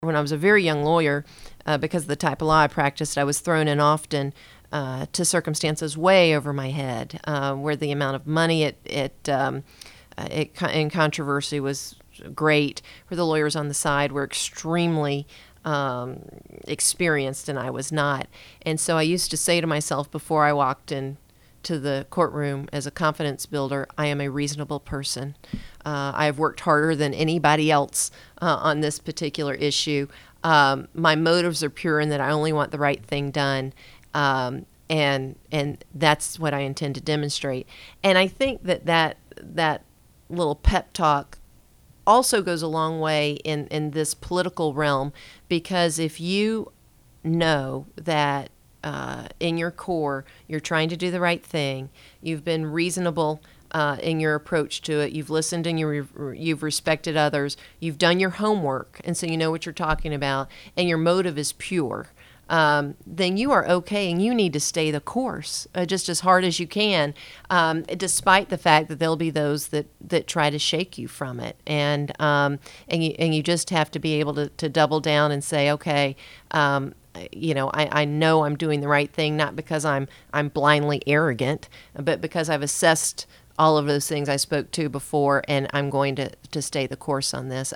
when I was a very young lawyer, because of the type of law I practiced, I was thrown in often to circumstances way over my head, where the amount of money in controversy was great, where the lawyers on the side were extremely experienced and I was not. And so I used to say to myself before I walked in to the courtroom as a confidence builder, I am a reasonable person. I have worked harder than anybody else on this particular issue. My motives are pure in that I only want the right thing done. And that's what I intend to demonstrate. And I think that little pep talk also goes a long way in this political realm, because if you know that in your core you're trying to do the right thing, you've been reasonable in your approach to it, you've listened and you've respected others, you've done your homework, and so you know what you're talking about, and your motive is pure, then you are okay, and you need to stay the course just as hard as you can, despite the fact that there'll be those that try to shake you from it. And you just have to be able to double down and say, okay, I know I'm doing the right thing, not because I'm blindly arrogant, but because I've assessed all of those things I spoke to before, and I'm going to stay the course on this.